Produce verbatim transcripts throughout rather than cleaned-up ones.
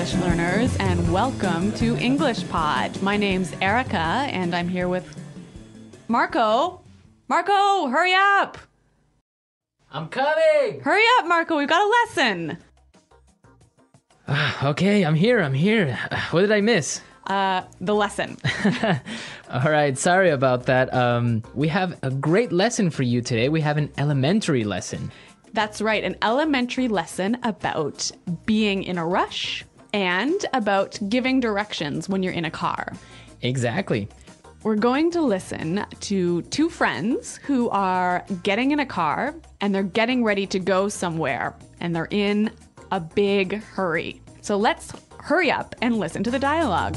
English learners, and welcome to English Pod. My name's Erica, and I'm here with Marco. Marco, hurry up! I'm coming! Hurry up, Marco, we've got a lesson. Uh, okay, I'm here, I'm here. Uh, what did I miss? Uh, the lesson. All right, sorry about that. Um, we have a great lesson for you today. We have an elementary lesson. That's right, an elementary lesson about being in a rush and about giving directions when you're in a car. Exactly. We're going to listen to two friends who are getting in a car and they're getting ready to go somewhere and they're in a big hurry. So let's hurry up and listen to the dialogue.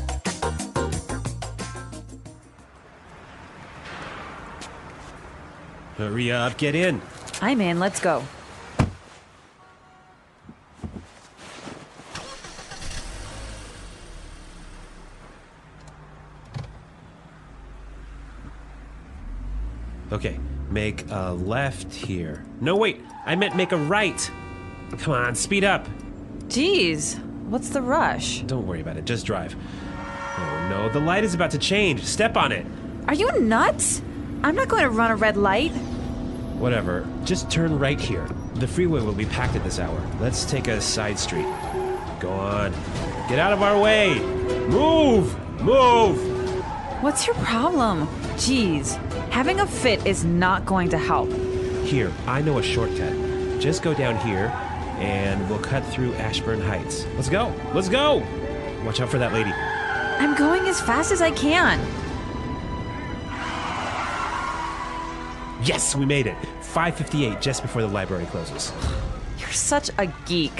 Hurry up, get in. I'm in, let's go. Okay, make a left here. No, wait, I meant make a right. Come on, speed up. Jeez, what's the rush? Don't worry about it, just drive. Oh no, the light is about to change. Step on it. Are you nuts? I'm not going to run a red light. Whatever, just turn right here. The freeway will be packed at this hour. Let's take a side street. Go on. Get out of our way. Move! Move! What's your problem? Jeez, having a fit is not going to help. Here, I know a shortcut. Just go down here, and we'll cut through Ashburn Heights. Let's go! Let's go! Watch out for that lady. I'm going as fast as I can. Yes, we made it. five fifty-eight, just before the library closes. You're such a geek.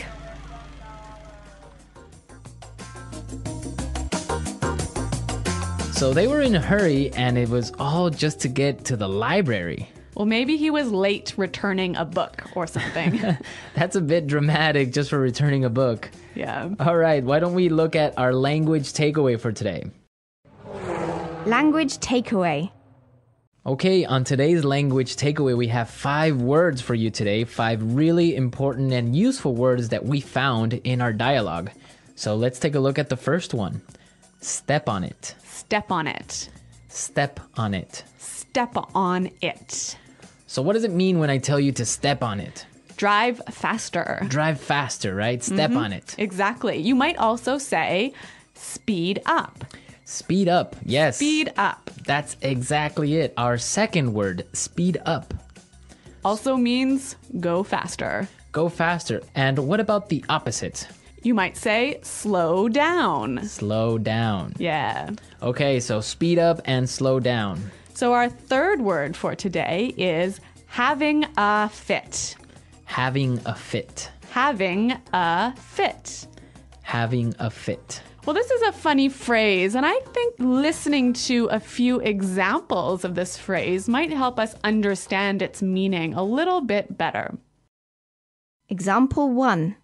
So they were in a hurry, and it was all just to get to the library. Well, maybe he was late returning a book or something. That's a bit dramatic just for returning a book. Yeah. All right, why don't we look at our language takeaway for today? Language takeaway. Okay, on today's language takeaway, we have five words for you today, five really important and useful words that we found in our dialogue. So let's take a look at the first one. Step on it. Step on it. Step on it. Step on it. So what does it mean when I tell you to step on it? Drive faster. Drive faster, right? Step Mm-hmm. on it. Exactly. You might also say speed up. Speed up, yes. Speed up. That's exactly it. Our second word, speed up. Also means go faster. Go faster. And what about the opposite? You might say slow down. Slow down. Yeah. Okay, so speed up and slow down. So our third word for today is having a fit. Having a fit. Having a fit. Having a fit. Well, this is a funny phrase, and I think listening to a few examples of this phrase might help us understand its meaning a little bit better. Example one.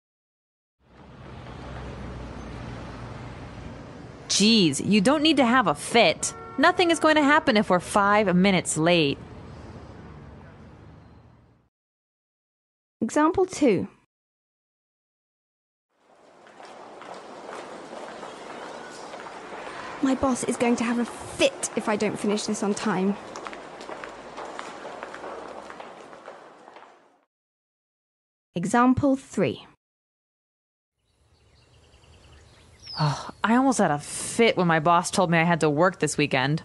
Jeez, you don't need to have a fit. Nothing is going to happen if we're five minutes late. Example two. My boss is going to have a fit if I don't finish this on time. Example three. Oh, I almost had a fit when my boss told me I had to work this weekend.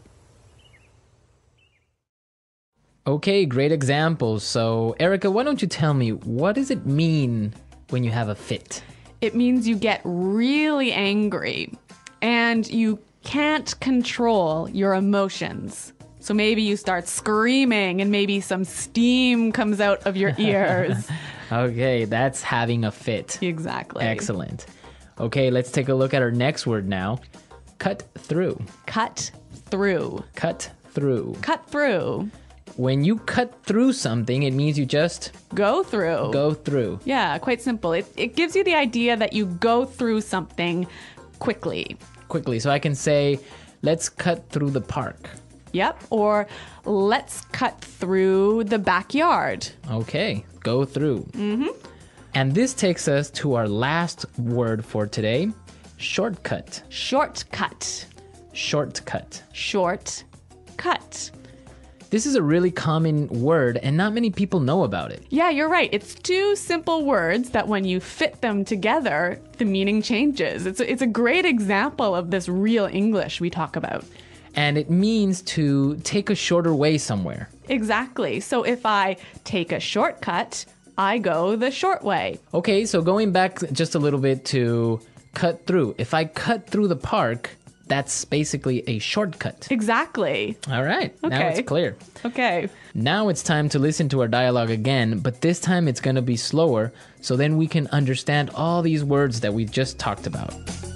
Okay, great examples. So, Erica, why don't you tell me, what does it mean when you have a fit? It means you get really angry and you can't control your emotions. So maybe you start screaming and maybe some steam comes out of your ears. Okay, that's having a fit. Exactly. Excellent. Okay, let's take a look at our next word now. Cut through. Cut through. Cut through. Cut through. When you cut through something, it means you just Go through. go through. Yeah, quite simple. It, it gives you the idea that you go through something quickly. Quickly. So I can say, let's cut through the park. Yep. Or let's cut through the backyard. Okay, go through. Mm-hmm. And this takes us to our last word for today, shortcut. Shortcut. Shortcut. Short cut. This is a really common word and not many people know about it. Yeah, you're right. It's two simple words that when you fit them together, the meaning changes. It's a, it's a great example of this real English we talk about. And it means to take a shorter way somewhere. Exactly. So if I take a shortcut, I go the short way. Okay, so going back just a little bit to cut through. If I cut through the park, that's basically a shortcut. Exactly. All right, now Okay. it's clear. Okay. Now it's time to listen to our dialogue again, but this time it's going to be slower, so then we can understand all these words that we just talked about.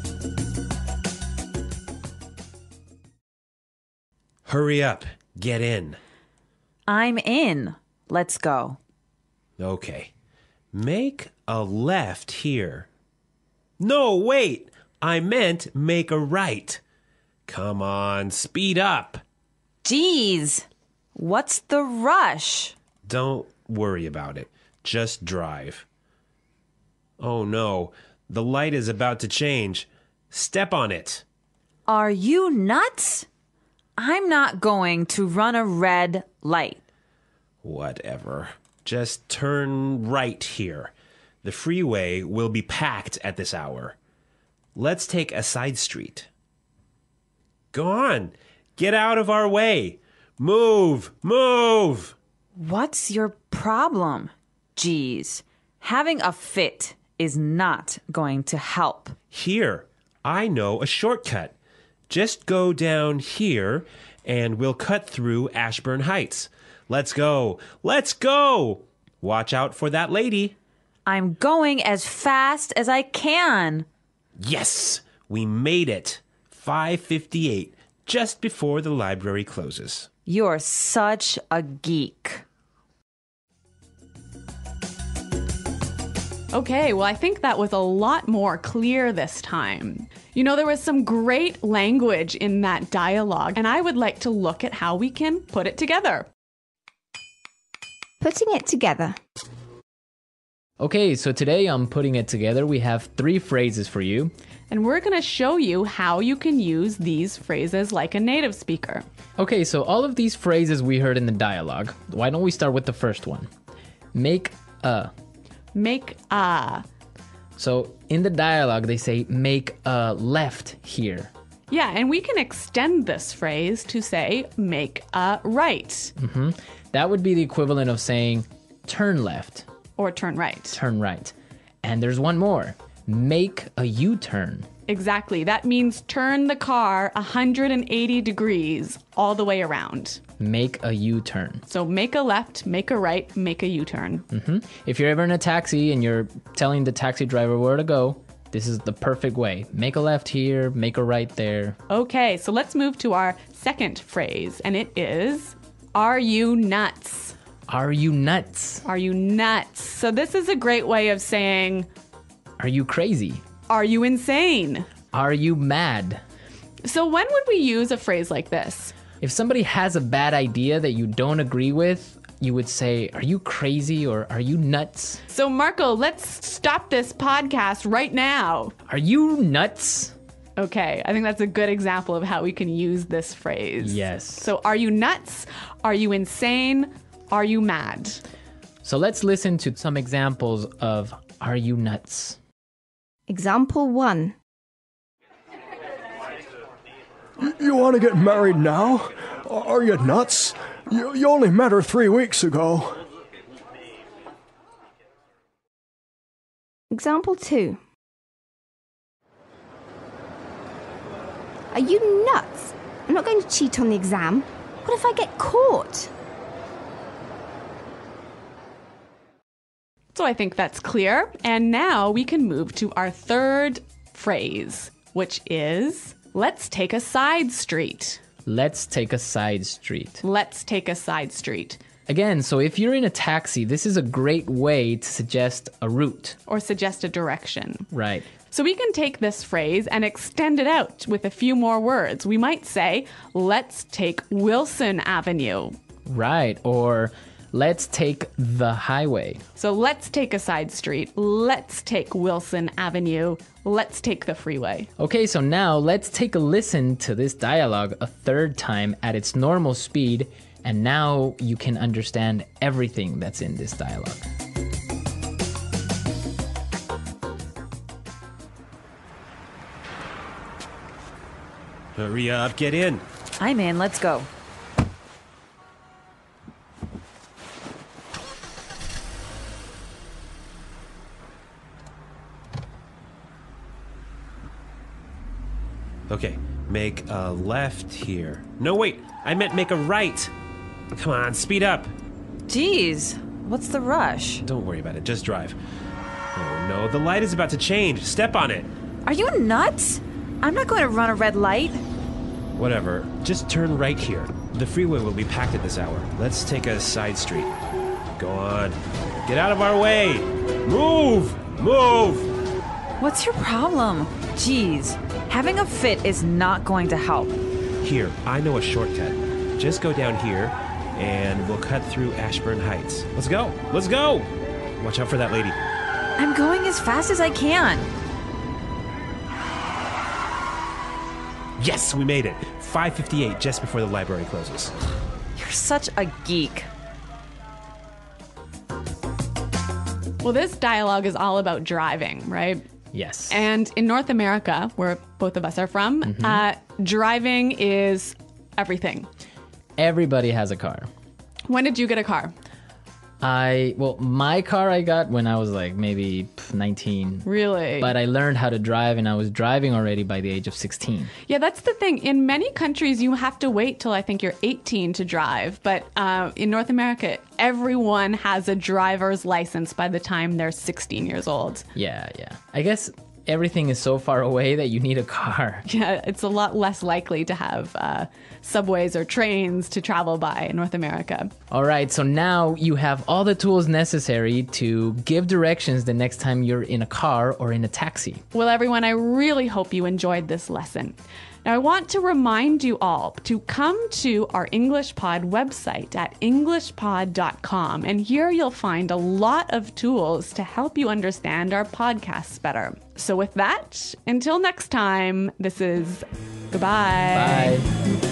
Hurry up. Get in. I'm in. Let's go. Okay. Make a left here. No, wait. I meant make a right. Come on, speed up. Geez, what's the rush? Don't worry about it. Just drive. Oh no, the light is about to change. Step on it. Are you nuts? I'm not going to run a red light. Whatever. Just turn right here. The freeway will be packed at this hour. Let's take a side street. Go on. Get out of our way. Move. Move. What's your problem? Geez, having a fit is not going to help. Here. I know a shortcut. Just go down here and we'll cut through Ashburn Heights. Let's go. Let's go. Watch out for that lady. I'm going as fast as I can. Yes, we made it. five fifty-eight, just before the library closes. You're such a geek. Okay, well, I think that was a lot more clear this time. You know, there was some great language in that dialogue, and I would like to look at how we can put it together. Putting it together. Okay, so today on Putting It Together, we have three phrases for you. And we're going to show you how you can use these phrases like a native speaker. Okay, so all of these phrases we heard in the dialogue. Why don't we start with the first one? Make a. Make a. So in the dialogue, they say make a left here. Yeah, and we can extend this phrase to say make a right. Hmm. That would be the equivalent of saying turn left. Or turn right. Turn right. And there's one more. Make a U-turn. Exactly. That means turn the car one hundred eighty degrees all the way around. Make a U-turn. So make a left, make a right, make a U-turn. Hmm. If you're ever in a taxi and you're telling the taxi driver where to go, this is the perfect way. Make a left here, make a right there. Okay, so let's move to our second phrase, and it is, are you nuts? Are you nuts? Are you nuts? So this is a great way of saying, Are you crazy? are you insane? Are you mad? So when would we use a phrase like this? If somebody has a bad idea that you don't agree with, you would say, are you crazy or are you nuts? So Marco, let's stop this podcast right now. Are you nuts? Okay, I think that's a good example of how we can use this phrase. Yes. So are you nuts? Are you insane? Are you mad? So let's listen to some examples of are you nuts? Example one. You, you want to get married now? Are you nuts? You, you only met her three weeks ago. Example two. Are you nuts? I'm not going to cheat on the exam. What if I get caught? So I think that's clear. And now we can move to our third phrase, which is, let's take a side street. Let's take a side street. Let's take a side street. Again, so if you're in a taxi, this is a great way to suggest a route. Or suggest a direction. Right. So we can take this phrase and extend it out with a few more words. We might say, let's take Wilson Avenue. Right. Or Let's take the highway. So let's take a side street. Let's take Wilson Avenue. Let's take the freeway. Okay, so now let's take a listen to this dialogue a third time at its normal speed, and now you can understand everything that's in this dialogue. Hurry up, get in. I'm in. Let's go. Okay, make a left here. No, wait, I meant make a right. Come on, speed up. Geez, what's the rush? Don't worry about it, just drive. Oh no, the light is about to change. Step on it. Are you nuts? I'm not going to run a red light. Whatever, just turn right here. The freeway will be packed at this hour. Let's take a side street. Go on. Get out of our way. Move! Move! What's your problem? Geez, having a fit is not going to help. Here, I know a shortcut. Just go down here, and we'll cut through Ashburn Heights. Let's go! Let's go! Watch out for that lady. I'm going as fast as I can. Yes, we made it. five fifty-eight, just before the library closes. You're such a geek. Well, this dialogue is all about driving, right? Yes. And in North America, where both of us are from, mm-hmm. uh, driving is everything. Everybody has a car. When did you get a car? I, well, my car I got when I was like maybe nineteen. Really? But I learned how to drive and I was driving already by the age of sixteen. Yeah, that's the thing. In many countries, you have to wait till I think you're eighteen to drive. But uh, in North America, everyone has a driver's license by the time they're sixteen years old. Yeah, yeah. I guess everything is so far away that you need a car. Yeah, it's a lot less likely to have uh, subways or trains to travel by in North America. All right, so now you have all the tools necessary to give directions the next time you're in a car or in a taxi. Well, everyone, I really hope you enjoyed this lesson. Now, I want to remind you all to come to our English Pod website at english pod dot com, and here you'll find a lot of tools to help you understand our podcasts better. So with that, until next time, this is goodbye. Bye.